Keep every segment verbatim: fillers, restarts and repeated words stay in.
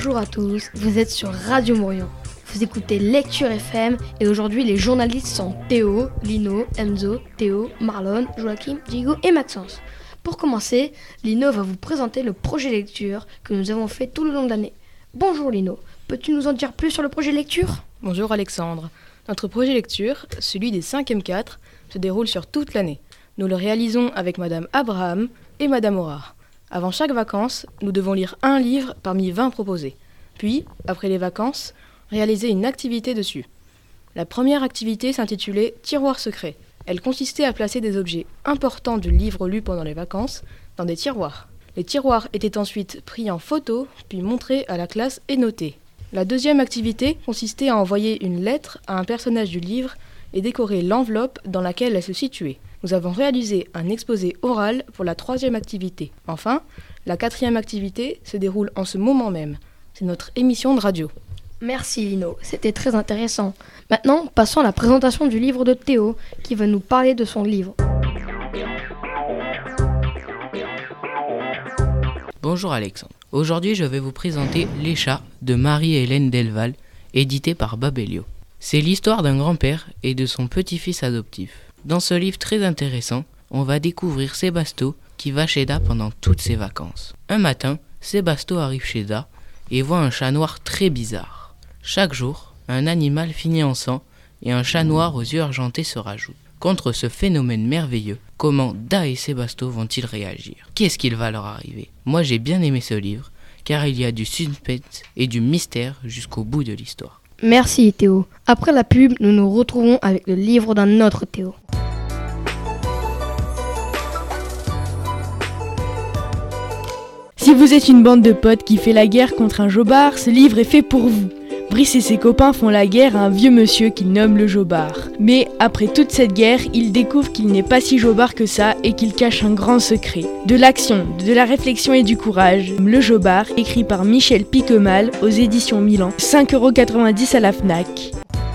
Bonjour à tous, vous êtes sur Radio Morion. Vous écoutez Lecture F M et aujourd'hui les journalistes sont Théo, Lino, Enzo, Théo, Marlon, Joachim, Diego et Maxence. Pour commencer, Lino va vous présenter le projet lecture que nous avons fait tout le long de l'année. Bonjour Lino, peux-tu nous en dire plus sur le projet lecture ? Bonjour Alexandre. Notre projet lecture, celui des cinq M quatre, se déroule sur toute l'année. Nous le réalisons avec Madame Abraham et Madame Horard. Avant chaque vacances, nous devons lire un livre parmi vingt proposés. Puis, après les vacances, réaliser une activité dessus. La première activité s'intitulait « Tiroir secret ». Elle consistait à placer des objets importants du livre lu pendant les vacances dans des tiroirs. Les tiroirs étaient ensuite pris en photo, puis montrés à la classe et notés. La deuxième activité consistait à envoyer une lettre à un personnage du livre et décorer l'enveloppe dans laquelle elle se situait. Nous avons réalisé un exposé oral pour la troisième activité. Enfin, la quatrième activité se déroule en ce moment même. C'est notre émission de radio. Merci Lino, c'était très intéressant. Maintenant, passons à la présentation du livre de Théo, qui va nous parler de son livre. Bonjour Alexandre. Aujourd'hui, je vais vous présenter Les Chats de Marie-Hélène Delval, édité par Babelio. C'est l'histoire d'un grand-père et de son petit-fils adoptif. Dans ce livre très intéressant, on va découvrir Sébasto qui va chez Da pendant toutes ses vacances. Un matin, Sébasto arrive chez Da et voit un chat noir très bizarre. Chaque jour, un animal finit en sang et un chat noir aux yeux argentés se rajoute. Contre ce phénomène merveilleux, comment Da et Sébasto vont-ils réagir ? Qu'est-ce qu'il va leur arriver ? Moi j'ai bien aimé ce livre, car il y a du suspense et du mystère jusqu'au bout de l'histoire. Merci Théo. Après la pub, nous nous retrouvons avec le livre d'un autre Théo. Si vous êtes une bande de potes qui fait la guerre contre un jobard, ce livre est fait pour vous. Brice et ses copains font la guerre à un vieux monsieur qu'ils nomment le jobard. Mais après toute cette guerre, ils découvrent qu'il n'est pas si jobard que ça et qu'il cache un grand secret. De l'action, de la réflexion et du courage. Le jobard, écrit par Michel Piquemal aux éditions Milan. cinq euros quatre-vingt-dix à la Fnac.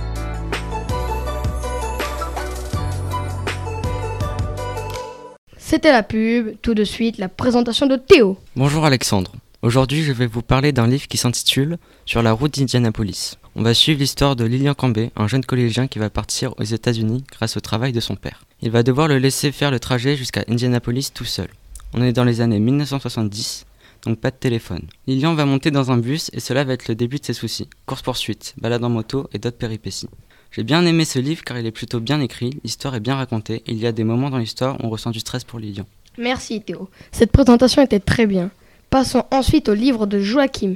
C'était la pub, tout de suite la présentation de Théo. Bonjour Alexandre. Aujourd'hui, je vais vous parler d'un livre qui s'intitule « Sur la route d'Indianapolis ». On va suivre l'histoire de Lilian Cambé, un jeune collégien qui va partir aux États-Unis grâce au travail de son père. Il va devoir le laisser faire le trajet jusqu'à Indianapolis tout seul. On est dans les années dix-neuf cent soixante-dix, donc pas de téléphone. Lilian va monter dans un bus et cela va être le début de ses soucis. Course-poursuite, balade en moto et d'autres péripéties. J'ai bien aimé ce livre car il est plutôt bien écrit, l'histoire est bien racontée et il y a des moments dans l'histoire où on ressent du stress pour Lilian. Merci Théo. Cette présentation était très bien. Passons ensuite au livre de Joachim.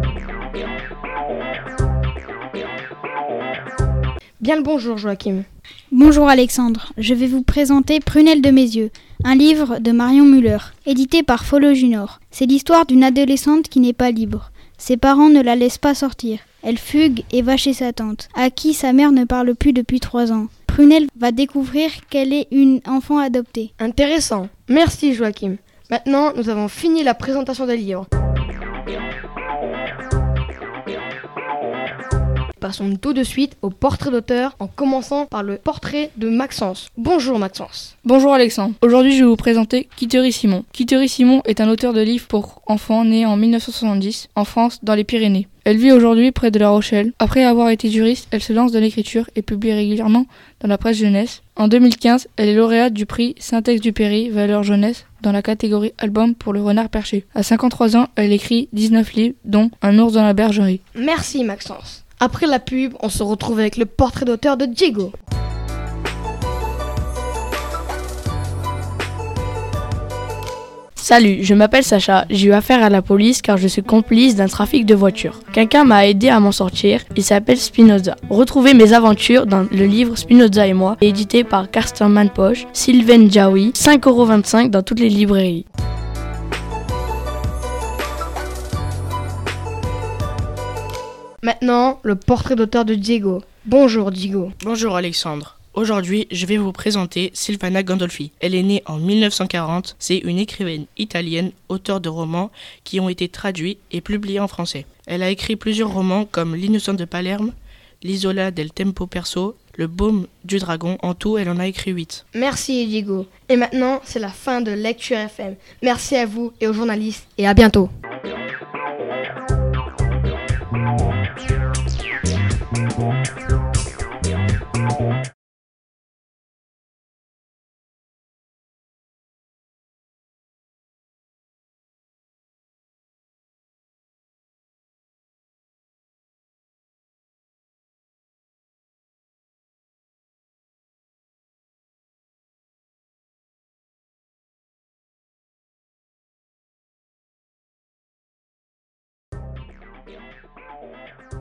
Bien le bonjour Joachim. Bonjour Alexandre, je vais vous présenter Prunelle de mes yeux, un livre de Marion Muller, édité par Folio Junior. C'est l'histoire d'une adolescente qui n'est pas libre. Ses parents ne la laissent pas sortir. Elle fugue et va chez sa tante, à qui sa mère ne parle plus depuis trois ans. Prunelle va découvrir qu'elle est une enfant adoptée. Intéressant. Merci Joachim. Maintenant, nous avons fini la présentation des livres. Passons tout de suite au portrait d'auteur en commençant par le portrait de Maxence. Bonjour Maxence. Bonjour Alexandre. Aujourd'hui, je vais vous présenter Kittery Simon. Kittery Simon est un auteur de livres pour enfants né en dix-neuf cent soixante-dix en France, dans les Pyrénées. Elle vit aujourd'hui près de La Rochelle. Après avoir été juriste, elle se lance dans l'écriture et publie régulièrement dans la presse jeunesse. En deux mille quinze, elle est lauréate du prix Saint-Exupéry Valeur Jeunesse dans la catégorie album pour le renard perché. À cinquante-trois ans, elle écrit dix-neuf livres, dont Un ours dans la bergerie. Merci Maxence. Après la pub, on se retrouve avec le portrait d'auteur de Diego. Salut, je m'appelle Sacha, j'ai eu affaire à la police car je suis complice d'un trafic de voitures. Quelqu'un m'a aidé à m'en sortir, il s'appelle Spinoza. Retrouvez mes aventures dans le livre Spinoza et moi, édité par Karsten Manpoche, Sylvain Jaoui, cinq euros vingt-cinq dans toutes les librairies. Maintenant, le portrait d'auteur de Diego. Bonjour Diego. Bonjour Alexandre. Aujourd'hui, je vais vous présenter Silvana Gandolfi. Elle est née en dix-neuf cent quarante. C'est une écrivaine italienne, auteure de romans qui ont été traduits et publiés en français. Elle a écrit plusieurs romans comme L'innocent de Palerme, L'Isola del Tempo Perso, Le baume du dragon. En tout, elle en a écrit huit. Merci Diego. Et maintenant, c'est la fin de Lecture F M. Merci à vous et aux journalistes et à bientôt. Bye.